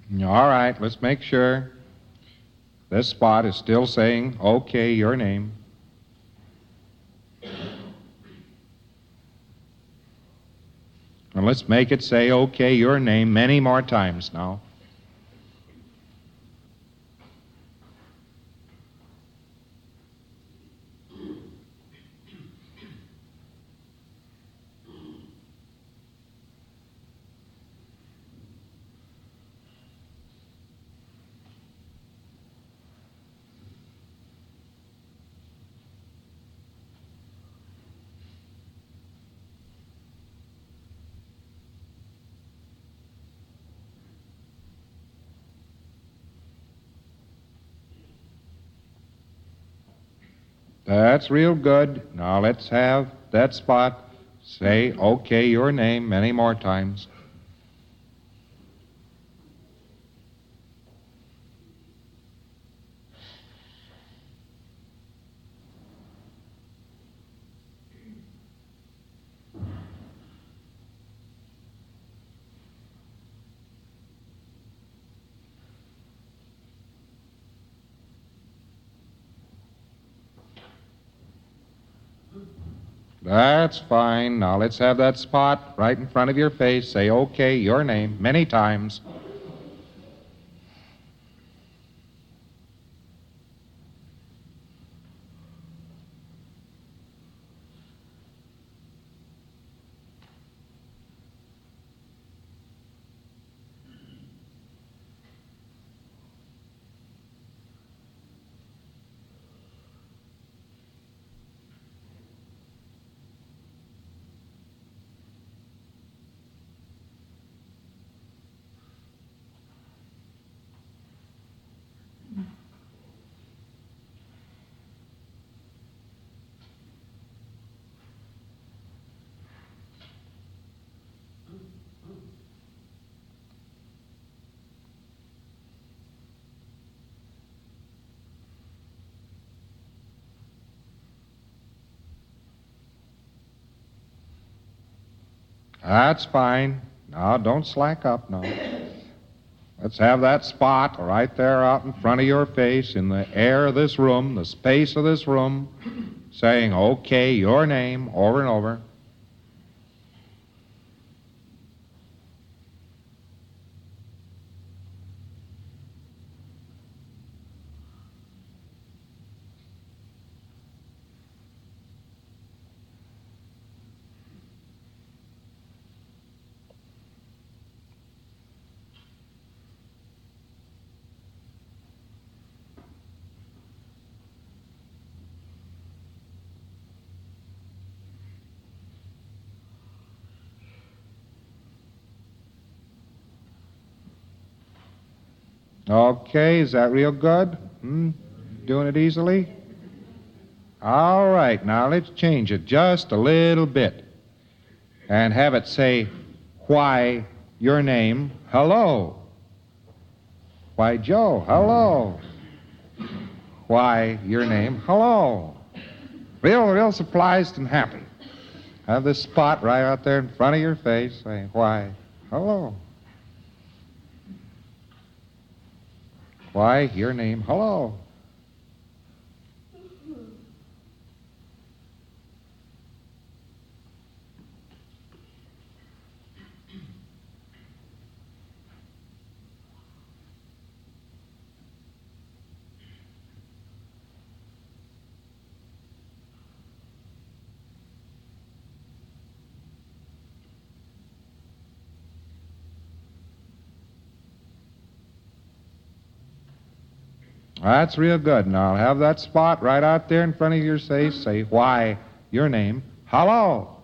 All right, let's make sure. This spot is still saying, okay, your name. And let's make it say, okay, your name many more times now. That's real good. Now let's have that spot say, okay, your name many more times. That's fine. Now let's have that spot right in front of your face say, okay, your name many times. That's fine. Now, don't slack up now. Let's have that spot right there out in front of your face in the air of this room, the space of this room, saying, okay, your name over and over. Okay, is that real good? Doing it easily? All right, now let's change it just a little bit and have it say, why, your name, hello. Why, Joe, hello. Why, your name, hello. Real surprised and happy. Have this spot right out there in front of your face saying, why, hello. Why, your name, hello. That's real good. Now have that spot right out there in front of your face say, why, your name, hello.